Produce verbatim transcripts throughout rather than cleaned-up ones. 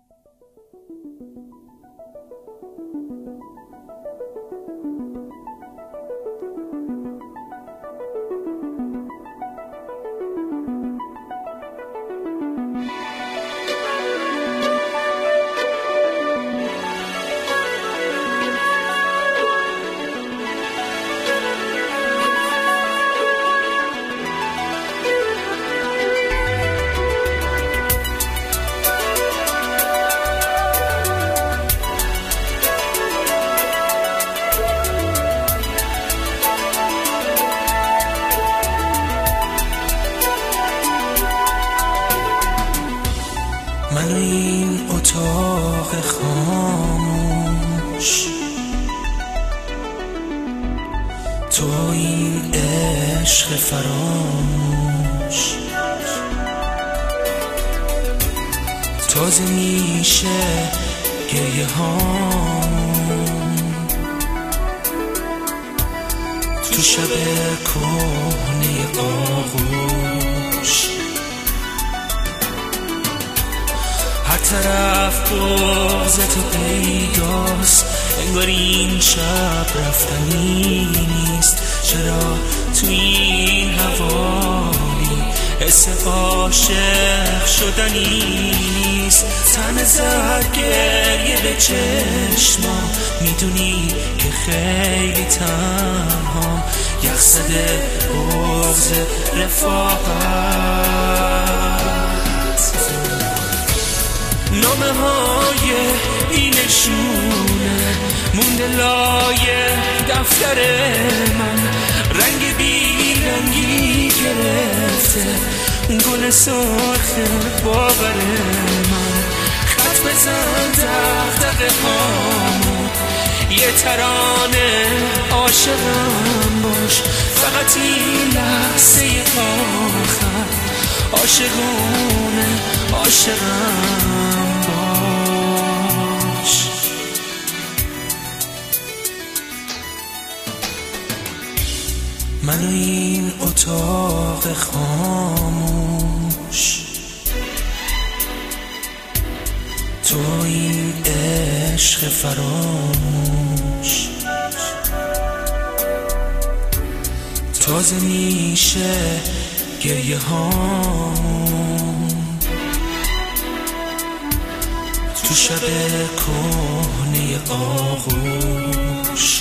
من این اتاق خاموش، تو این عشق فراموش، تازه میشه گریه هامون تو شب کهنه آغوش. هر طرف بغض تو پیداست، انگار این شب رفتنی نیست. چرا تو این حوالی حس عاشق شدنی نیست؟ تن زد گریه به چشما، میدونی که خیلی تنهام. یخ زده بغض رفاقت، نامه های اینشونه مونده لای دفتر من. رنگ بیرنگی گرفته گل سرخ باور من. خط بزن دغدغه هامون، یه ترانه عاشقم باش. فقط این لحظه آخر عاشقونه عاشقم باش. من و این اتاق خاموش، تو این عشق فراموش، تازه میشه گریه هامون تو شب کهنه آغوش.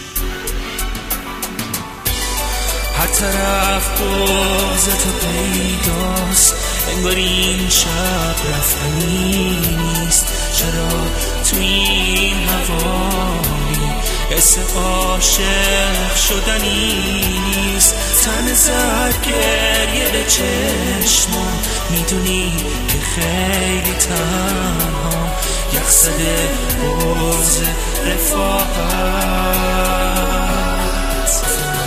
هر طرف بغض تو پیداست، انگار این شب رفتنی نیست. چرا تو این حوالی حس عاشق شدنی نیست؟ تن زد گریه به چشما، میدونی که خیلی تنها. یخ زده بغض رفاقت،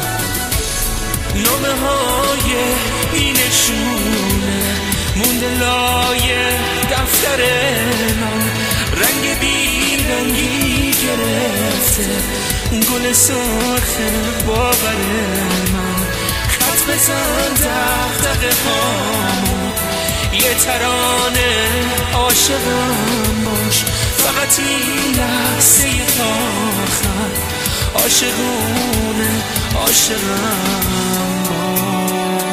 نامه های اینشونه مونده لای دفتر من. رنگ بیرنگی گرفته گل سرخ باور من. خط بزن دغدغه هامون، یه ترانه عاشقم باش. فقط این لحظه آخر عاشقونه عاشقم باش.